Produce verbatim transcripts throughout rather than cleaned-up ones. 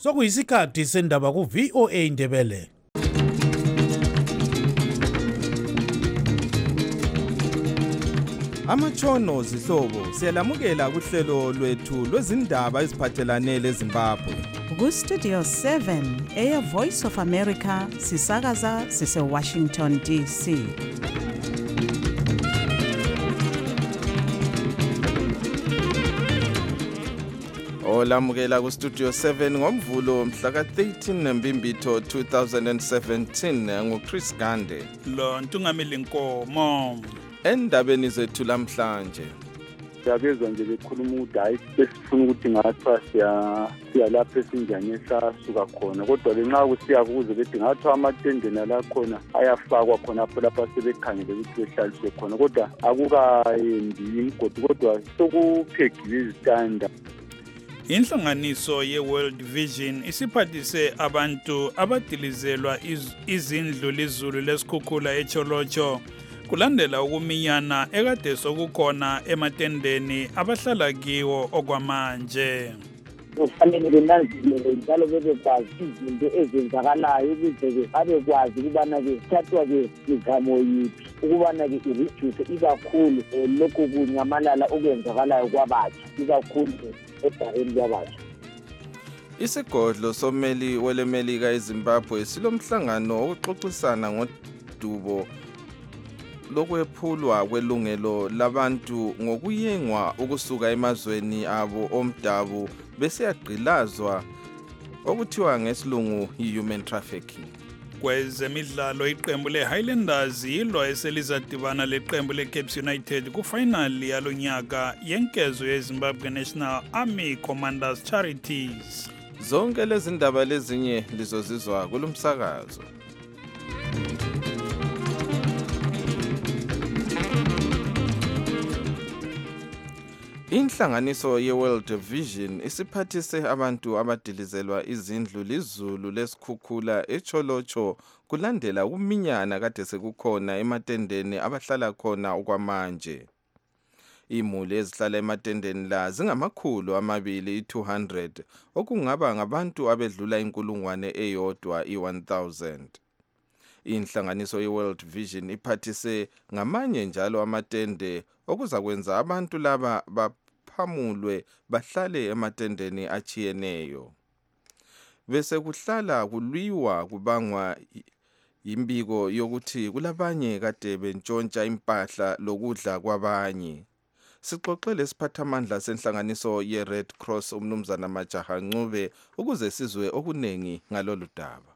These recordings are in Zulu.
Sokuyisikhathi sendaba ku V O A Ndebele. Amatshono zihlobo siyalamukela kuhlelo lwethu lwezindaba eziphathelane leZimbabwe. Ku Studio seven eya Voice of America sisakaza sise Washington D C. Olamukela ku Studio seven ngomvulo mhla ka thirteen Mbimbitho two thousand seventeen nguChris Gande. Lo Ntungamili Nkomo. Endabeni zethu lamhlanje siyabezwa nje bekhuluma ukuthi hayi besifuna ukuthi ngathiwa siya siya lapha esinjani esasuka khona, kodwa lenxa kusiya kuze bethi ngathiwa amatende nala khona ayafakwa khona lapho lapha sebekhangele ukuthi behlaliswe khona, kodwa akukayendi imigodi kodwa sokuphegiwe izitanda. Inhlanganiso ye-World Vision isiphathise abantu abadilizelwa iz, izindlu lizulu lesikhukhula eCholocho kulandela ukuminyana ekade sokukhona ematendeni abahlala kiwo okwamanje. Kufanele benanzelele njalo bebekwazi izinto ezenzakalayo ukuze babekwazi ukubana bethathwa imizamo yiphi ukubana ke ireduce ikakhulu lokhu kunyamalala okwenzakalayo kwabatsha ikakhulu ebhareni kwabatsha. Isigodlo someli welemelika eZimbabwe silomhlangano wokuxoxisana ngodubo lokwephulwa kwelungelo labantu ngokuyengwa ukusuka emazweni abo omdabu besiyagqilazwa okuthiwa ngesilungu i-human trafficking. Kwezemidlalo iqembu le-Highlanders yilo eselizadibana leqembu le-Cape United kufinali yalonyaka yenkezo ye-Zimbabwe National Army Commanders Charities. Zonke lezi ndaba lezinye lizozizwa kulomsakazo. Inhlanganiso ye-World Vision isiphathise abantu abadilizelwa izindlu lizulu lesikhukhula eCholocho kulandela ukuminyana kade sekukhona ematendeni abahlala khona okwamanje. Imuli ezihlala ematendeni la zingamakhulu amabili i-two hundred okungaba ngabantu abedlula inkulungwane eyodwa i-one thousand. Inhlanganiso ye-World Vision iphathise ngamanye njalo amatende okuzakwenza abantu laba baphamulwe bahlale ematendeni achiyeneyo. Bese kuhlala kulwiwa kubangwa imbiko yokuthi kulabanye kade bentshontsha impahla lokudla kwabanye. Sixoxele siphathamandla senhlanganiso ye-Red Cross umnumzana Majaha Ncube ukuze sizwe okunengi ngalolu daba.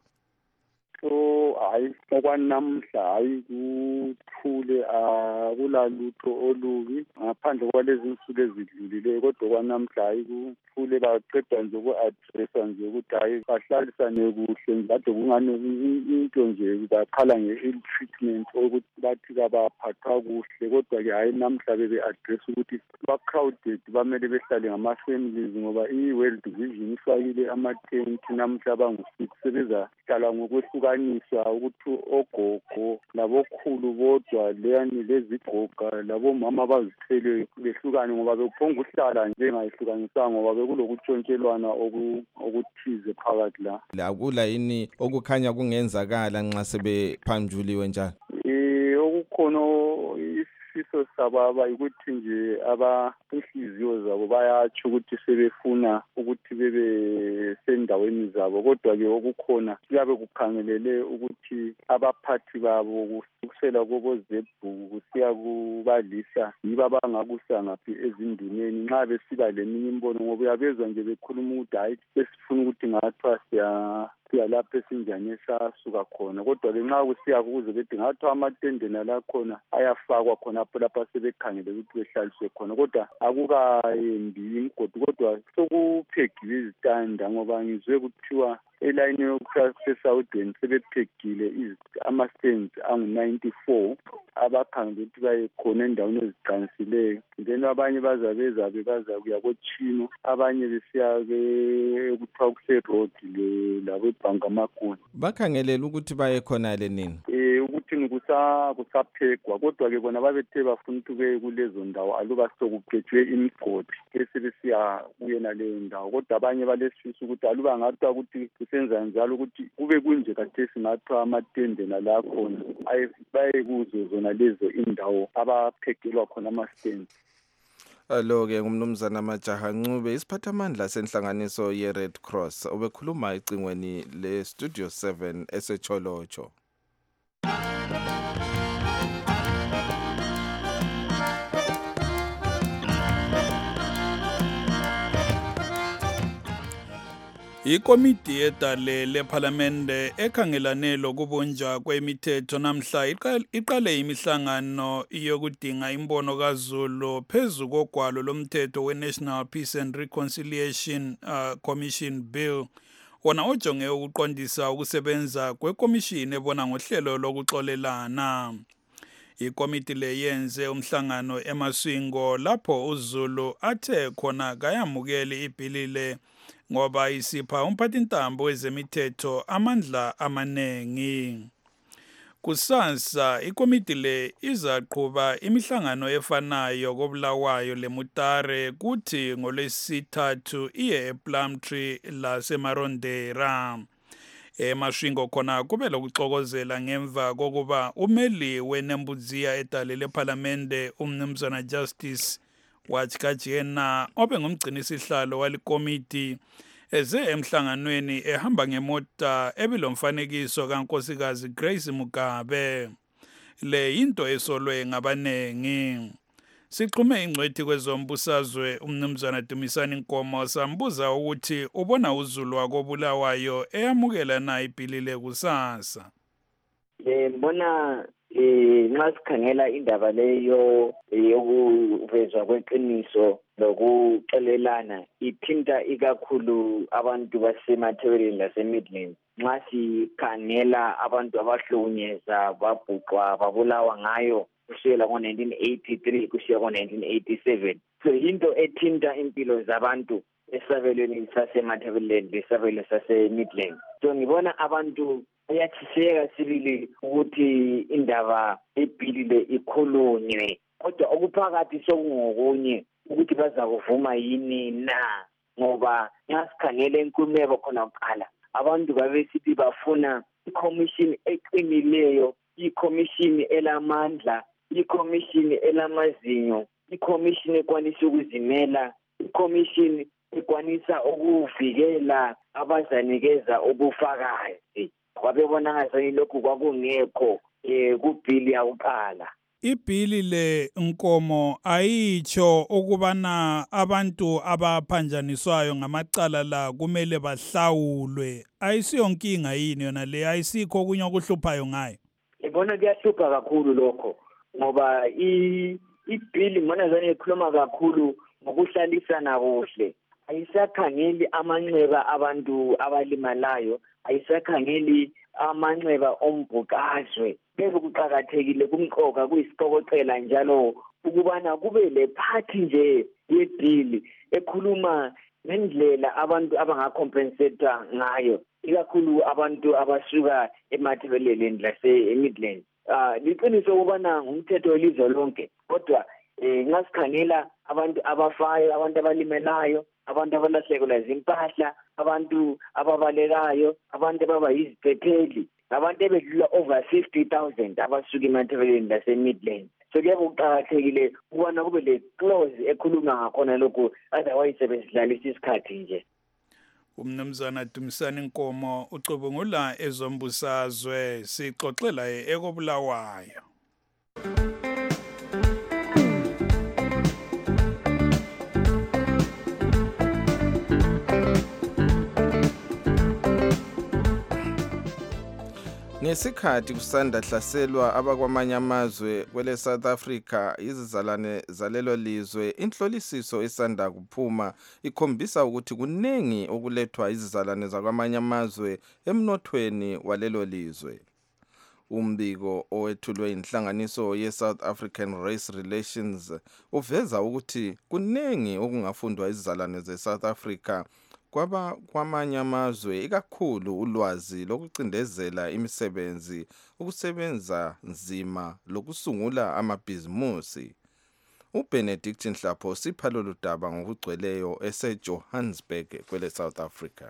So hayi okwanamhla hayi kuthule akulalutho olubi ngaphandle kwalezi insuku ezidlulileyo, kodwa kwanamhla hayi kuthule baqeda nje uku-addressa nje ukuthi hayi bahlalisane kuhle kade kungane into nje baqhala nge-ill treatment ukuthi bathi kabaphathwa kuhle, kodwa-ke hayi namhla bebe-address ukuthi ba-crowded bamele behlale ngama-families ngoba i-World Vision ifakile amatenti namhla bangu-six sebezahlala ngokwehlukaniswa ukuthi ogogo labokhulu bodwa leyani lezigoga labomama abazithweleyo behlukane ngoba bekuphonga ukuhlala njengayehlukanisanga ngoba bekulokuntshontshelwana okuthize phakathi la. Akula yini okukhanya kungenzakala nxa sebephanjuliwe njalo? Eh okukhona isifiso sababa ukuthi nje abainhliziyo zabo bayatsho ukuthi sebefuna ukuthi bebe sendaweni zabo, kodwa-ke okukhona kuyabe kukhangelele ukuthi abaphathi babo kusukela kobozebhuku kusiya kubalisa yibo abangakusa ngaphi ezinduneni nxa besiba leminye imbono, ngoba uyabezwa nje bekhuluma ukuthi hayi besifuna ukuthi ngathiwa siya siya lapha esinjani esasuka khona, kodwa-ke nxa kusiya kuze bethi ngathiwa amatende nala khona ayafakwa khona lapho lapha sebekhangele ukuthi behlaliswe khona, kodwa akukayendi imigodi kodwa sokuphegiwe izitanda ngoba ngizwe kuthiwa elayini yokusesawudeni sebephegile ama-stands angu-ninety-four abakhangele ukuthi baye khona endaweni eziqansileyo, then abanye bazabeza bebaza kuya kochino, abanye besiya kuthiwa kuse-road labo ebhangamakuni. Bakhangelela ukuthi baye khona le nini? Eh ukuthi ukuthi kusa kusaphegwa kodwa ke bona babethe bafuna ukuthi ke kulezo ndawo aluba sokugejwe imigodi esibisiya kuyena leyo ndawo kodwa abanye balesifisa ukuthi aluba ngathiwa ukuthi kusenza njalo ukuthi kube kunje kathesi ngathiwa amatende nala khona baye kuzo zona lezo indawo abaphegelwa khona ama-stand. Alo-ke ngumnumzana Majaha Ncube isiphathamandla senhlanganiso ye-Red Cross ubekhuluma ecingweni le-Studio seven eseCholocho. Ikomiti edale lephalamende ekhangelane lokubunjwa kwemithetho namhla iqale imihlangano yokudinga imbono kaZulu phezu kogwalo lomthetho we-National Peace and Reconciliation uh, Commission Bill wona ojonge ukuqondisa ukusebenza kwekomishini ebona ngohlelo lokuxolelana. Ikomiti le yenze umhlangano eMaswingo lapho uZulu athe khona kayamukeli ibhili le ngoba isipha umphathintambo wezemithetho amandla amanengi. Kusasa ikomiti le izaqhuba imihlangano efanayo koBulawayo leMutare kuthi ngolwesithathu iye ePlumtree laseMarondera. eMaswingo khona kube lokuxokozela ngemva kokuba umeli weNembudziya edale lephalamende umnumzana Justice Wachikajena obe ngumgcinisihlalo walikomiti eze emhlanganweni ehamba ngemota ebilomfanekiso kaNkosikazi Grace Mugabe. Le into esolwe ngabanengi. Sixhume ingcwethi kwezombusazwe umnumzana Dumisani Nkomo sambuza ukuthi ubona uZulu wakoBulawayo eyamukela na ibhilile kusasa. Eh mbona eh nxa sikhangela indaba leyo yokuvezwa kweqiniso lokuxolelana ithinta ikakhulu abantu basemathebeleni laseMidlands. Nxa sikhangela abantu abahlukunyezwa babhuqwa babulawa ngayo kusukela ngo-nineteen eighty-three kusiya ngo-nineteen eighty-seven. So into ethinta impilo zabantu esabelweni sasemathebeleni lesabelo saseMidlands. So ngibona abantu bayathiseka sibili ukuthi indaba ebhilile ikhulunywe kodwa okuphakathi sokungokunye ukuthi baza kuvuma yini na ngoba nxa sikhangele inkululeko khona kuqala abantu babesithi bafuna iCommission eqinileyo, iCommission elamandla, iCommission elamazinyo, iCommission ekwanisa ukuzimela, iCommission ekwanisa ukuvikela abazanikeza ubufakazi. Kwabebona ngathi lokhu kwakungekho eh kubhili yakuqala. Ibhili le Nkomo ayitsho ukubana abantu abaphanjaniswayo ngamacala la kumele bahlawulwe. Ayisiyo nkinga yini yona le, ayisikho kunye okuhluphayo ngayo. Ibona kuyahlupha kakhulu lokho ngoba ibhili mona zane ikhuluma kakhulu ngokuhlalisana kuhle. Ayisakhangeli amanxeba abantu abalimalayo, ayisakhangeli amanxeba ombhukazwe. Bese kuqakathekile kumqoka kuyisiqokoqela njalo ukubana kube le party nje yebhili ekhuluma ngendlela abantu abangacompensata ngayo, ikakhulu abantu abasuka emathebeleni lase-Midlands. Ah liqiniso ukubana ngumthetho welizwe lonke kodwa eh nxa sikhangela abantu abafayo, abantu abalimelayo, abantu abalahlekelwa zimpahla, abantu ababalekayo, abantu ababa yiziphepheli, abantu ebedlula over fifty thousand abasuka emathebeleni lase-Midlands. So kuyabe kuqakathekile ukubana kube le clause ekhuluma ngakhona lokhu, otherwise besidlalisa isikhathi nje. Umnumzana Dumisani Nkomo ucubungula ezombusazwe sixoxela ekoBulawayo. Ngesikhathi kusanda hlaselwa abakwamanye amazwe kwele South Africa izizalane zalelo lizwe, inhlolisiso esanda kuphuma ikhombisa ukuthi kunengi okulethwa izizalane zakwamanye amazwe emnothweni walelo lizwe. Umbiko owethulwe inhlanganiso ye-South African Race Relations uveza ukuthi kunengi okungafundwa izizalane ze-South Africa kwaba kwamanye amazwe ikakhulu ulwazi lokucindezela imisebenzi, ukusebenza nzima lokusungula amabhizimusi. uBenedict Nhlapho sipha lolu daba ngokugcweleyo eseJohannesburg kwele South Africa.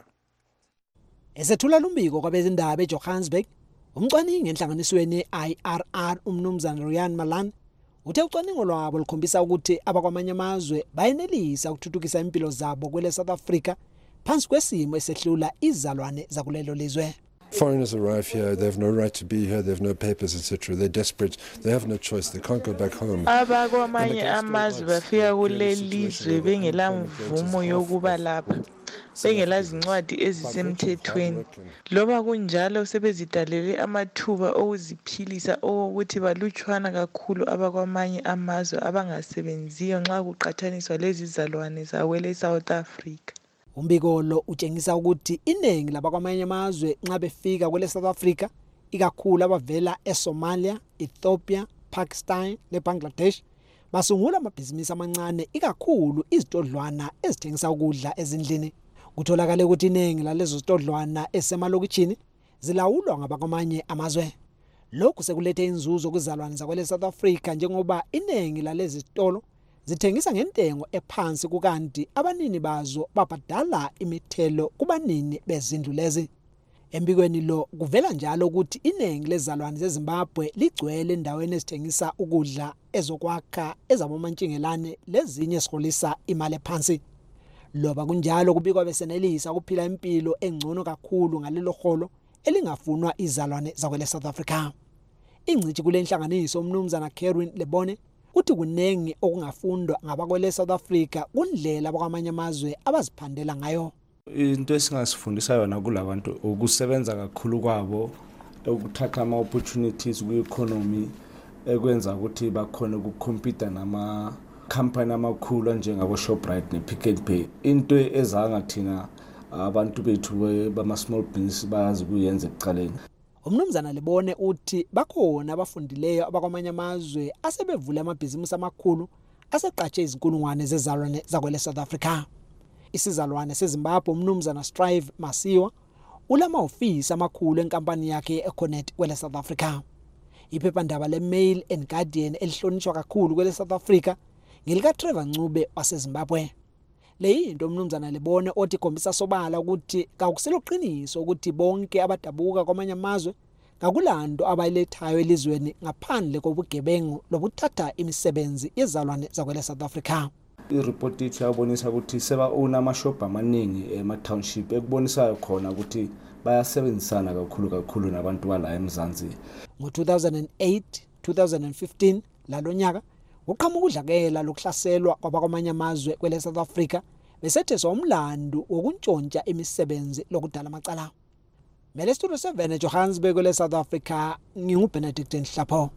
Esethula lumbiko kwabezindaba eJohannesburg, umcwaningi enhlanganisweni I R R umnumzana Rian Malan uthe ucwaningo lwabo lukhombisa ukuthi abakwamanye amazwe bayenelisa ukuthuthukisa impilo zabo kwele South Africa phansi kwesimo esehlula izalwane zakulelo lizwe. Foreigners arrive here, they have no right to be here, they have no papers, et cetera. They're desperate, they have no choice, they can't go back home. Abakwamanye amazwe bafika kulelizwe bengela mvumo yokuba lapha, bengela zincwadi ezisemthethweni. Loba kunjalo sebezidalele amathuba okuziphilisa ukuthi balutshwana kakhulu abakwamanye amazwe abangasebenziyo nxa kuqhathaniswa lezi zalwane zawele South Africa. Umbiko lo utshengisa ukuthi iningi labakwamanye amazwe nxa befika kwele South Africa, ikakhulu abavela eSomalia, Ethiopia, Pakistan neBangladesh, basungula amabhizinisi amancane ikakhulu izitodlwana ezithengisa ukudla ezindlini. Kutholakala ukuthi iningi lalezo zitodlwana esemalokitshini zilawulwa ngabakwamanye amazwe. Lokhu sekulethe inzuzo kwizalwane zakwele South Africa njengoba iningi lalezi zitolo zithengisa ngentengo ephansi kukanti abanini bazo babhadala imithelo kubanini bezindlu lezi. Embikweni lo kuvela njalo ukuthi iningi lezalwane zeZimbabwe ligcwele endaweni ezithengisa ukudla ezokwakha ezabomantshingelane lezinye esiholisa imali ephansi. Loba kunjalo kubikwa besenelisa ukuphila impilo engcono kakhulu ngalelo holo elingafunwa izalwane zakwele South Africa. Ingcithi kule nhlanganiso umnumzana Kerwin Lebone uthi kunengi okungafundwa ngabakwele South Africa kundlela abakwamanye amazwe abaziphandela ngayo. Into esingasifundisa yona kulabantu ukusebenza kakhulu kwabo, ukuthatha ama opportunities ku economy ekwenza ukuthi bakhona ukucompete nama company amakhulu njengabo Shoprite ne Pick n Pay. Into ezanga thina abantu bethu bama small business bayazi kuyenza ekuqaleni. Umnumzana Lebone uthi bakhona abafundileyo abakwamanye amazwe asebevula amabhizinisi amakhulu aseqatshe izinkulungwane zezalwane zakwele South Africa. Isizalwane seZimbabwe umnumzana Strive Masiwa ulama office amakhulu enkampani yakhe eConnect kwele South Africa. Iphephandaba leMail and Guardian elihlonishwa kakhulu kwele South Africa ngilika Trevor Ncube waseZimbabwe. Leyinto umnumzana Lebone othi khombisa sobala ukuthi kakuseloqiniso ukuthi bonke abadabuka kwamanye amazwe ngakulanto abayilethayo elizweni ngaphandle kobugebengu lobuthatha imisebenzi yezalwane zakwele South Africa. I-report ithi yabonisa ukuthi seba unama shop amaningi ema township ekubonisayo khona ukuthi bayasebenzisana kakhulu kakhulu nabantu bala eMzansi. Ngo two thousand eight two thousand fifteen lalonyaka uqhamuka udlakela lokuhlaselwa kwabakwamanye amazwe kwele South Africa besetheswa umlando wokuntshontsha imisebenzi lokudala amacala. Mele Studio seven eJohannesburg kwele South Africa, nginguBenedict Nhlapho.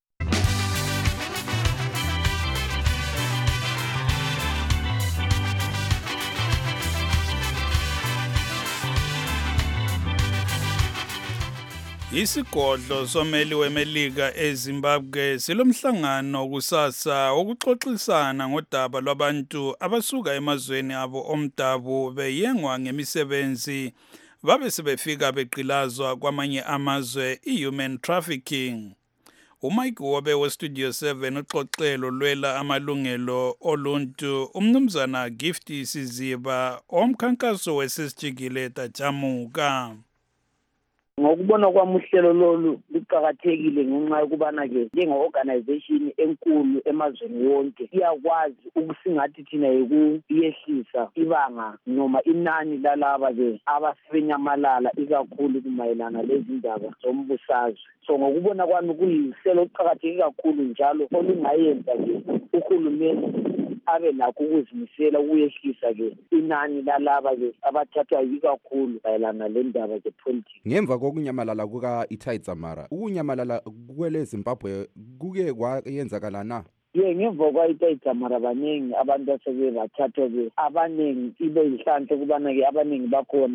Isigodlo someli weMelika eZimbabwe silomhlangano kusasa wokuxoxisana ngodaba lwabantu abasuka emazweni abo omdabu beyengwa ngemisebenzi babe sebefika beqilazwa kwamanye amazwe i-human trafficking. uMike Wobe weStudio seven uxoxelo lwela amalungelo oluntu umnumzana Gift Siziba omkhankaso wesisijikile tajamuka. Ngokubona kwami uhlelo lolu liqhakathekile ngenxa yokubana ke njenge-organization enkulu emazweni wonke iyakwazi ukusingathi thina ukuyehlisa ibanga noma inani lalaba ke abasebenyamalala ikakhulu kumayelana lezindaba zombusazwe. So ngokubona kwami kuyihlelo eliqhakatheke kakhulu njalo olungayenza ke uhulumeni abe nakho ukuzimisela ukuyehlisa ke inani lalaba ke abathathwa yikakhulu mayelana lendaba ke politics. Ngemva kokunyamalala kuka Itai Dzamara, ukunyamalala kwele Zimbabwe kuke kwayenzakala na? Ye ngemva kwa Itai Dzamara baningi abantu asebe bathathwa ke abaningi ibe ihlanhle kubana ke abaningi bakhona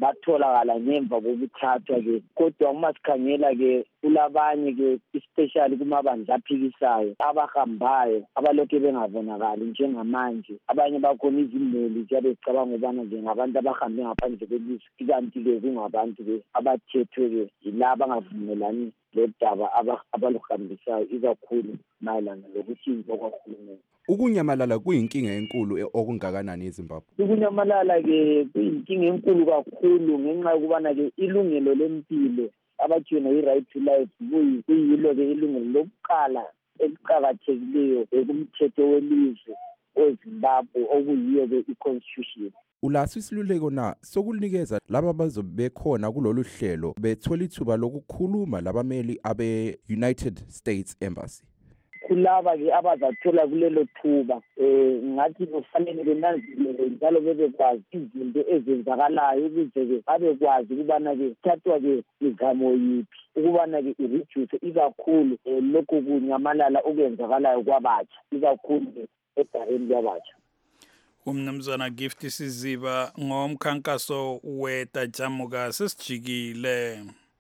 batholakala ngemva kokuthathwa-ke. Kodwa uma sikhangela-ke kulabanye-ke especially kumabandla aphikisayo abahambayo abalokhu bengabonakali njengamanje. Abanye bakhona izimeli ziyabe zicabanga ukubana nje ngabantu abahambe ngaphandle kwelizwe, ikanti-ke kungabantu-ke abathethwe-ke yilaba abangavumelani lodaba abaluhambisayo ikakhulu mayelana lokuhlinzwa kwahulumeni. Ukunyamalala kuyinkinga enkulu okungakanani eZimbabwe? Ukunyamalala-ke kuyinkinga enkulu kakhulu ngenxa yokubana-ke ilungelo lempilo abathi yona i-right to life kuyilo-ke ilungelo lokuqala eliqakathekileyo kumthetho welizwe weZimbabwe okuyiyo-ke i-constitution. Ulaso isiluleko na sokunikeza laba bazobe bekhona kulolu hlelo bethola ithuba lokukhuluma labameli abe-United States Embassy? Kulaba-ke abazathola kulelo thuba um ngathi kufanele benanzelele njalo bebekwazi izinto ezenzakalayo ukuze-ke babekwazi ukubana-ke kuthathwa-ke izamo yiphi ukubana-ke ireduce ikakhulu um lokhu kunyamalala okwenzakalayo kwabatsha ikakhulu egareni kwabatsha. Umnumzana Gift Siziba ngomkhankaso weTajamuka sesijikile.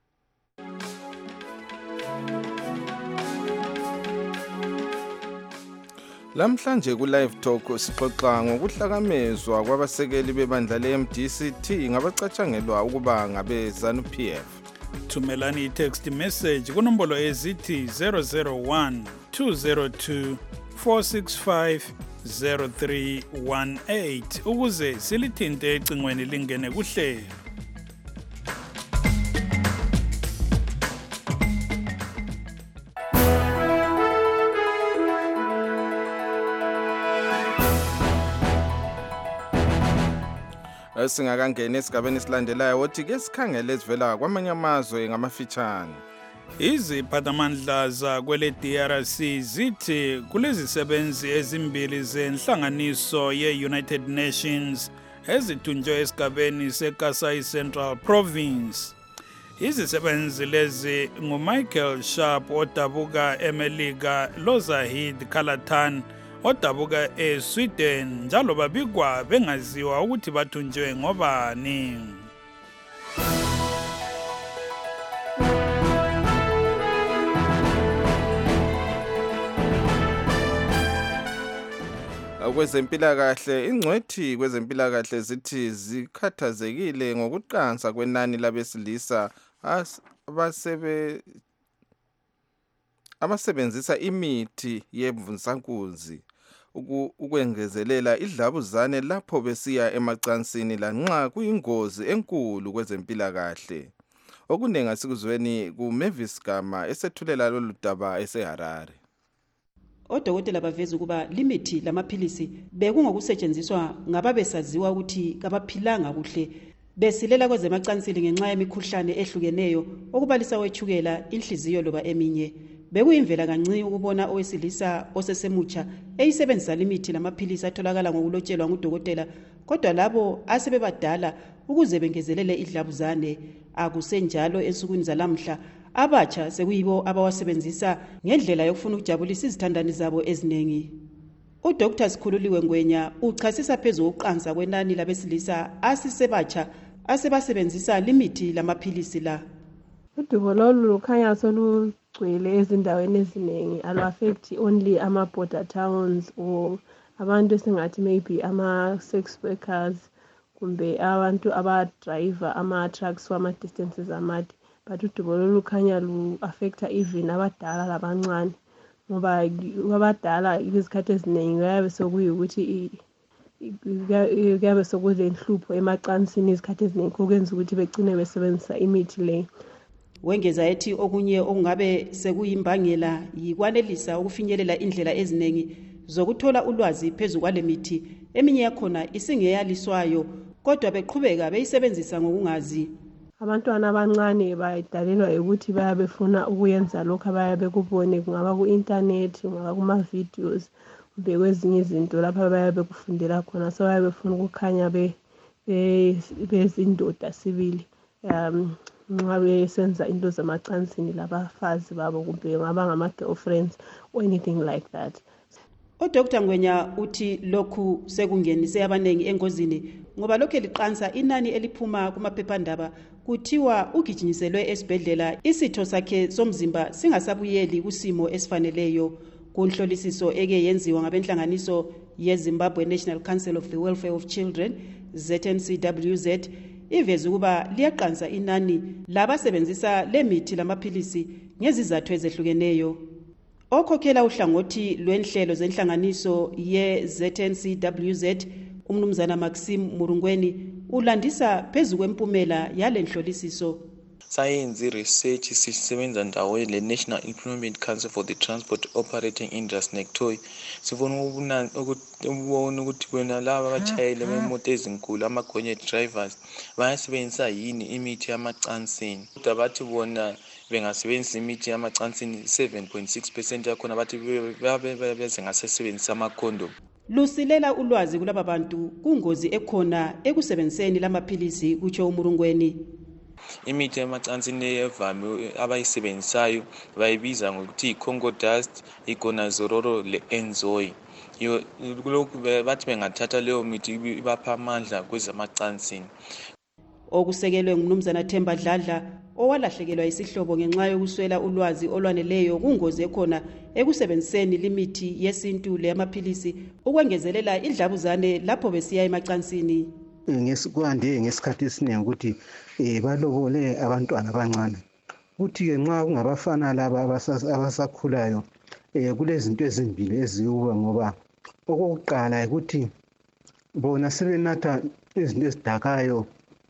Lamhlanje ku Live Talk sixoxa ngokuhlakamezwa kwabasekeli bebandla le-M D C T ngabacatshangelwa ukuba ngabe ZANU-P F. Thumelani i-text message kunombolo ezithi zero zero one two zero two four six five zero three one eight ukuze silithinte ecingweni lingene kuhlelo. Singakangena esigabeni esilandelayo wothi ke sikhangele esivela kwamanye amazwe ngamafitshane. Iziphathamandla zakwele D R C zithi kulezisebenzi ezimbili zenhlanganiso ye-United Nations ezithunjwe esigabeni seKasai Central Province. Izisebenzi lezi nguMichael Sharp odabuka eMelika, loZahid Khalatan odabuka eSweden, njalo babikwa bengaziwa ukuthi bathunjwe ngobani. Kwezempilakahle ingcwethi kwezempilakahle zithi zikhathazekile ngokuqansa kwenani labesilisa abasebe abasebenzisa imithi yemvunsankunzi ukwengezelela idlabuzane lapho besiya emacansini lanxa kuyingozi enkulu kwezempilakahle. Okunenga sikuzweni kuMavis Gama esethulela lolu daba eseHarare. Odokotela baveza ukuba limithi lamaphilisi bekungokusetshenziswa ngababesaziwa ukuthi kabaphilanga kuhle besilela kwezemacansini ngenxa yemikhuhlane ehlukeneyo okubalisa wetshukela, inhliziyo loba eminye. Bekuyimvela kancane ukubona owesilisa osesemutsha eyisebenzisa limithi lamaphilisi atholakala ngokulotshelwa ngudokotela, kodwa labo asebebadala ukuze bengezelele idlabuzane akusenjalo ensukwini zalamhla. Abatsha sekuyibo abawasebenzisa ngendlela yokufuna ukujabulisa izithandani zabo eziningi. UDoctor Sikhululiwe Ngwenya uchasisa phezulu ukuqansa kwenani labesilisa asisebatsha asebasebenzisa limithi lamaphilisi la. Udubo lolu lukhanya solugcwele ezindaweni eziningi, alu-affect only ama-border towns or abantu esingathi maybe ama-sex workers kumbe abantu abadriver ama-trucks wama-distances amade. But udubo lolu lukhanya lu-affecta even abadala labancane, ngoba abadala izikhathi eziningi kuyabe sokuyukuthi kuyabe sokulenhlupho emacansini izikhathi eziningi okwenza ukuthi begcine besebenzisa imithi le. Wengeza ethi okunye okungabe sekuyimbangela yikwanelisa ukufinyelela indlela eziningi zokuthola ulwazi phezulu kwale mithi, eminye yakhona isingeyaliswayo kodwa beqhubeka beyisebenzisa ngokungazi. Abantwana abancane bayidalelwa ukuthi bayabefuna ukuyenza lokho abayabe kubone, kungaba ku-internet, kungaba kuma-videos kumbe kwezinye izinto lapha bayabe kufundela khona, so bayabe befuna ukukhanya bezindoda sibili um nxa besenza into zamacansini labafazi babo kumbe ngaba ngama-girlfriends or anything like that. uDr Ngwenya uthi lokhu sekungenise abanengi engozini ngoba lokho liqansa inani eliphuma kumaphephandaba kuthiwa ugijinyiselwe esibhedlela isitho sakhe somzimba singasabuyeli kusimo esifaneleyo. Kunhlolisiso eke yenziwa ngabenhlanganiso yeZimbabwe National Council of the Welfare of Children Z N C W Z iveze ukuba liyaqansa inani labasebenzisa lemithi lamaphilisi ngezizathu ezehlukeneyo. Okhokhela uhlangothi lwenhlelo zenhlanganiso ye-Z N C W Z umnumzana Maxim Murungweni ulandisa phezu kwempumela yale nhlolisiso. Science research sisebenza ndawo le National Employment Council for the Transport Operating Industry N E C T O I sifuna ukubona ukuthi kwena laba abashayeli bemoto ezinkulu amagonye drivers bayasebenzisa yini imithi yamacansini. Kodwa bathi bona bengasebenzisa imithi yamacansini seven point six percent yakhona bathi beze ngasebenzisa amakhondom. Lusilela ulwazi kulaba bantu kungozi ekhona ekusebenziseni lamaphilisi kutsho uMurungweni. Imithi yamacansini evame abayisebenzisayo bayibiza ngokuthi iCongo Dust, iGonazoloro le-Enzoy. Lokhu bathi bengathatha leyo mithi ibapha amandla kwezamacansini. Okusekelwe ngumnumzana Themba Dladla owalahlekelwa isihlobo ngenxa yokuswela ulwazi olwaneleyo kungozi ekhona ekusebenziseni limithi yesintu leyamaphilisi ukwengezelela idlabuzane lapho besiya emacansini. Ngesikwande ngesikhathi esiningi ukuthi eh balobole abantwana abancane ukuthi ke nxa kungabafana laba abasakhulayo eh kulezinto ezimbili eziyuba ngoba okokuqala ukuthi bona sebenatha izinto ezidakayo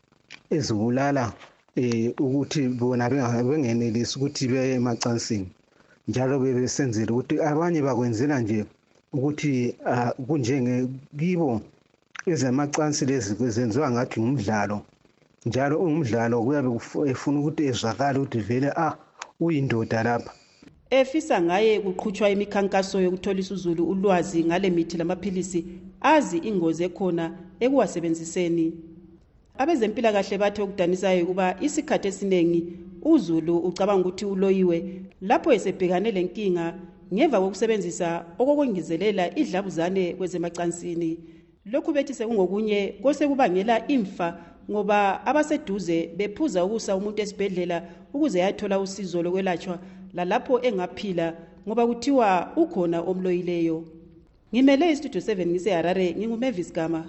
ezibulala eh ukuthi bona bengenelisi ukuthi beye emacansini njalo bebesenzela ukuthi abanye bakwenzela nje ukuthi kunjenge kibo ezamacansi lezi kwezenziwa ngathi ngumdlalo njalo umdlalo kuyabe efuna ukuthi ezwakala ukuthi vele ah uyindoda lapha. Efisa ngaye kuqhutshwa imikhankaso yokutholisa uzulu ulwazi ngale mithi lamaphilisi azi ingozi ekhona ekuwasebenziseni. Abezempilakahle bathi okudanisayo kuba isikhathi esiningi uzulu ucabanga ukuthi uloyiwe lapho esebhekane lenkinga ngeva kokusebenzisa okokwengezelela idlabuzane kwezemacansini. Lokhu bethi sekungokunye kose kubangela imfa ngoba abaseduze bephuza ukusa umuntu esibhedlela ukuze yathola usizo lokwelatshwa lalapho engaphila ngoba kuthiwa ukhona omloyileyo. Ngimele istudio seven ngise Harare nginguMavis Gama.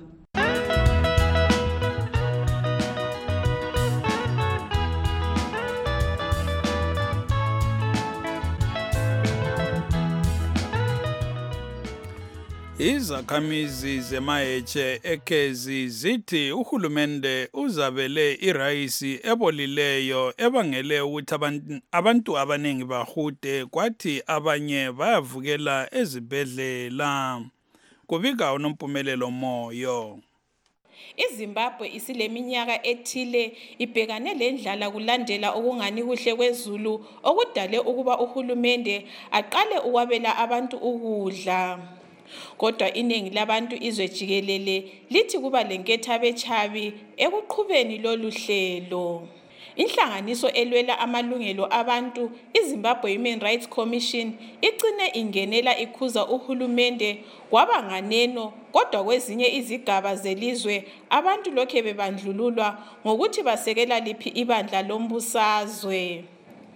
Izakhamizi zemaheche ekhezi zithi uhulumende uzabele irayisi ebolileyo ebangele ukuthi abantu abantu abanengi bahude kwathi abanye bayavukela ezibhedlela. Kubika unompumelelo moyo. iZimbabwe isileminyaka ethile ibhekane lendlala kulandela okungani kuhle kwezulu okudale ukuba uhulumende aqale ukwabela abantu ukudla. Kodwa iningi labantu izwe jikelele lithi kuba lenketha bechabi ekuqhubeni lolu hlelo. Inhlanganiso elwela amalungelo abantu iZimbabwe Human Rights Commission icine ingenela ikhuza uhulumende kwaba nganeno kodwa kwezinye izigaba zelizwe abantu lokhe bebandlululwa ngokuthi basekela liphi ibandla lombusazwe.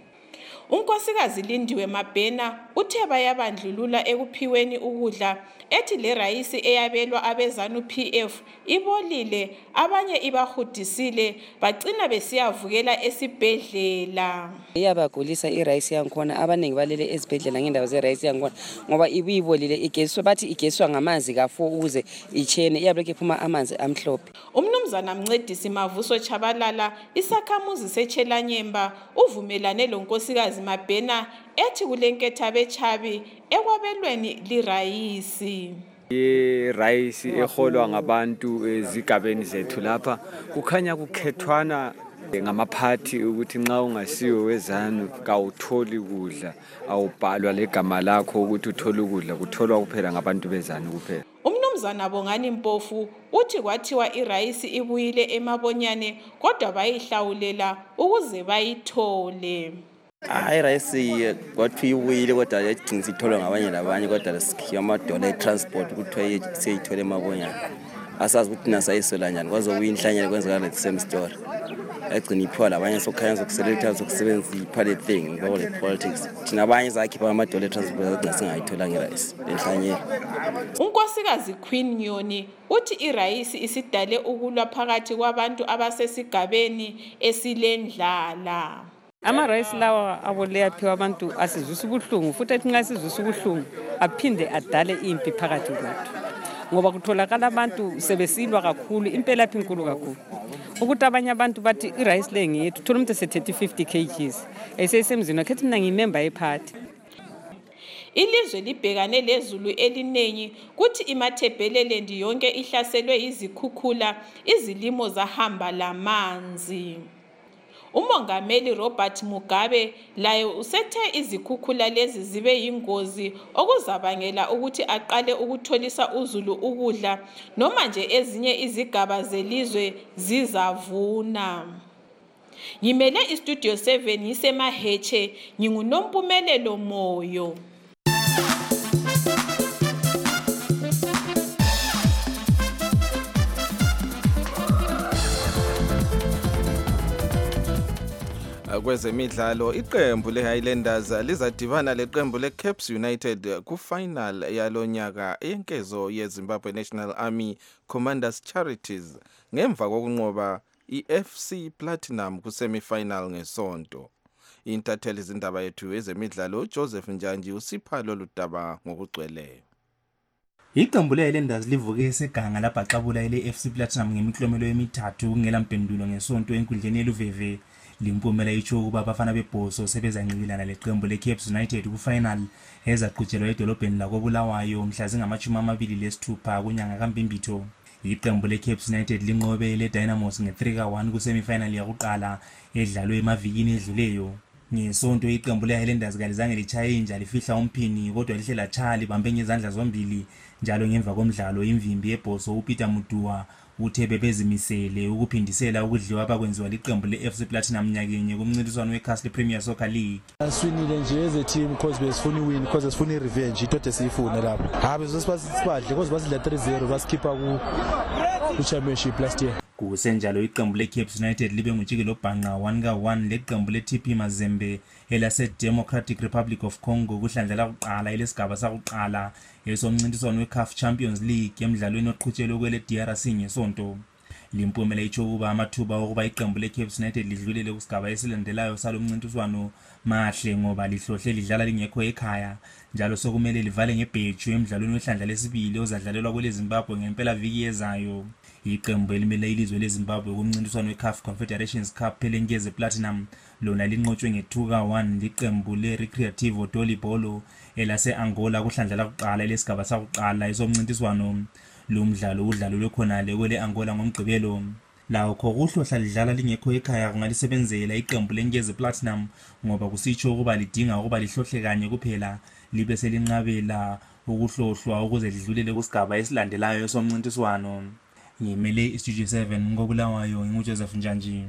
Unkosikazi Lindiwe Mabhena uthe bayabandlulula ekuphiweni ukudla ethi le rayisi eyabelwa abezanu P F ibolile abanye ibahudisile bagcina besiyavukela esibhedlela. Iyabagulisa irayisi yankhona abaningi balele ezibhedlela ngendawo zerayisi yankhona ngoba ibibolile igeswa bathi igeswa ngamanzi kafo ukuze ichene iyabeleke phuma amanzi amhlophe. Umnumzana Mncedisi Mavuso Chabalala isakhamuzi seChelanyemba uvumelane lonkosikazi Mabhena ethi kulenketha bechabi ekwabelweni lirayisi. Irayisi eholwa ngabantu ezigabeni zethu lapha kukhanya kukhethwana ngamaphathi ukuthi nxa ungasiyo wezanu kawutholi kudla awubhalwa legama lakho ukuthi uthole ukudla kutholwa kuphela ngabantu bezanu kuphela. Umnumzana Bongani Mpofu uthi kwathiwa irayisi ibuyile emabonyane kodwa bayihlawulela ukuze bayithole. hayi rice kwathiwa iwile kodwa yagcina sitholwa ngabanye labanye kodwa sikhiya amadola e-transport kuthiwa siyayithola emabonyana asazi ukuthi nasayisola njani kwaze kuyinhlanyela kwenzekala the same story yagcina iphiwa labanye sokhanya sokuselecta sokusebenzisa iphala thing ngoba le politics thina abanye sakhipha amadola e-transport yagcina singayithola ngerice lenhlanyela. Unkosikazi Queen Nyoni uthi irayisi isidale ukulwa phakathi kwabantu abasesigabeni esilendlala. Ama-rice lawa abole aphiwa abantu asizwisa ubuhlungu futhi ethi nxa sizwisa ubuhlungu aphinde adale impi phakathi kwethu ngoba kutholakala abantu sebesilwa kakhulu impelaphi inkulu kakhulu ukuthi abanye abantu bathi i-rice le ngiyethu thola umuntu ese-thirty fifty kilograms eseyisemzini wakhe ethi mina ngiyimemba yephathi. Ilizwe libhekane lezulu elinengi kuthi iMatabeleland yonke ihlaselwe izikhukhula izilimo zahamba lamanzi. Umongameli Robert Mugabe laye usethe izikhukhula lezi zibe yingozi okuzabangela ukuthi aqale ukutholisa uzulu ukudla noma nje ezinye izigaba zelizwe zizavuna. Ngimele iStudio seven ngisemaheche nginguNompumelelo Moyo. Kwezemidlalo iqembu leHighlanders lizadibana leqembu leCaps United kufinal yalonyaka enkezo yeZimbabwe National Army Commanders Charities ngemva kokunqoba iF C Platinum kusemifinal ngesonto. Intatheli izindaba yethu ezemidlalo Joseph Njanji usipha lolu daba ngokugcweleyo. Iqembu leHighlanders livuke eseganga labhaqabula ile F C Platinum ngemiklomelo emithathu kungela mpendulo ngesonto enkundleni yeLuveve. Limpumela itsho ukuba abafana bebhoso sebezanqikilana leqembu leCaps United kufinal ezaqhutshelwa edolobheni lakoBulawayo mhla zingamashumi amabili lesithupha kunyanga kaMbimbitho. Iqembu leCaps United linqobe leDynamos nge-three ka one kusemifinal yakuqala edlalwe emavikini edluleyo. Ngesonto iqembu leHighlanders kalizange lichaye inja lifihla umphini kodwa lihle lachaya libambe ngezandla zombili njalo ngemva komdlalo imvimbi yebhoso uPeter Mutua uthe bebezimisele ukuphindisela ukudliwa abakwenziwa liqembu leF C Platinum nyakenye kumncintiswano weCastle Premier Soccer League. Aswinile nje as a team because besifuna win because sifuna revenge itothe siyifune lapha. Habe sosibadle because basidla three zero basikhipha ku championship last year. Kusenjalo iqembu leCaps United libe ngutshikelo bhanqa one ka one leqembu leTP Mazembe elase Democratic Republic of Congo kuhlandlela kuqala elesigaba sakuqala esomncintiswano weCAF Champions League emidlalweni oqhutshelwe kwele D R C ngesonto. Limpumela itsho ukuba amathuba okuba iqembu leCaps United lidlulele kusigaba esilandelayo salomncintiswano mahle ngoba lihlohle lidlala lingekho ekhaya njalo sokumele livale ngebheju emidlalweni wehlandla lesibili ozadlalelwa kwele Zimbabwe ngempela viki yezayo. Iqembu elimele ilizwe leZimbabwe kumncintiswano weCAF Confederations Cup Pelenkeze Platinum lona linqotshwe nge-two ka one liqembu leRecreativo Volleyball elase Angola kuhlandlela kuqala lesigaba sakuqala esomncintiswano. Lo mdlalo udlalwe khonale kwele Angola ngomgqibelo. Lawo khokuhlohla lidlala lingekho ekhaya kungalisebenzela iqembu leNkeze Platinum ngoba kusitsho ukuba lidinga ukuba lihlohle kanye kuphela libe selinqabela ukuhlohlwa ukuze lidlulele kusigaba esilandelayo esomncintiswano. Ngimele iStudio seven ngoBulawayo nginguJoseph Njanji.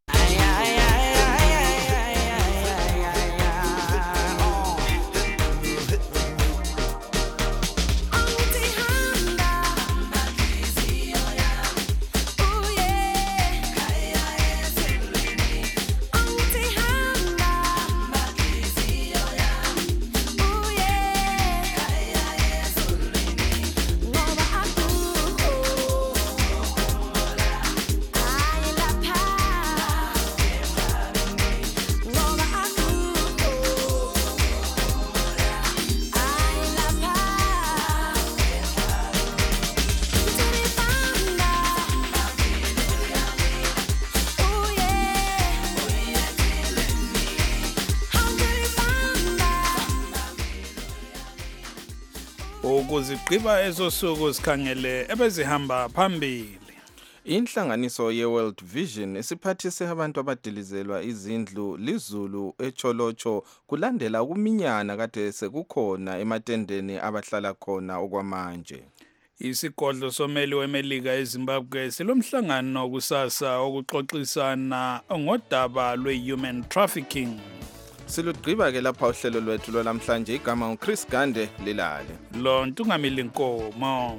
Ukuzigqiba ezosuku sikhangele ebezihamba phambili. Inhlanganiso ye-World Vision isiphathise abantu abadilizelwa izindlu lizulu echolocho kulandela ukuminyana kade sekukhona ematendeni abahlala khona okwamanje. Isigodlo someli weMelika eZimbabwe silomhlangano kusasa okuxoxisana ngodaba lwe-human trafficking. Silugqiba ke lapha uhlelo lwethu lwamhlanje. Igama uChris Gande lilale. Lo Ntungamili Nkomo.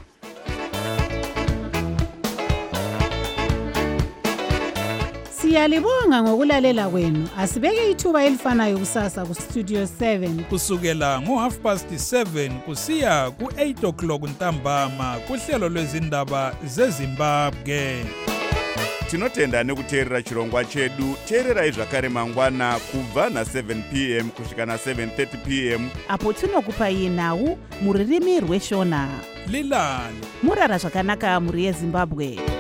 Siyalibonga ngokulalela kwenu. Asibeke ithuba elifanayo kusasa ku Studio seven kusukela ngo half past seven kusiya ku eight o'clock ntambama kuhlelo lwezindaba zeZimbabwe. Tinotenda nekuteerera chirongwa chedu. Teererai zvakare mangwana kubva na seven p m kusvika na seven thirty p m apo tinokupai nhau muririmi rweshona. Lilani murara zvakanaka muri yeZimbabwe.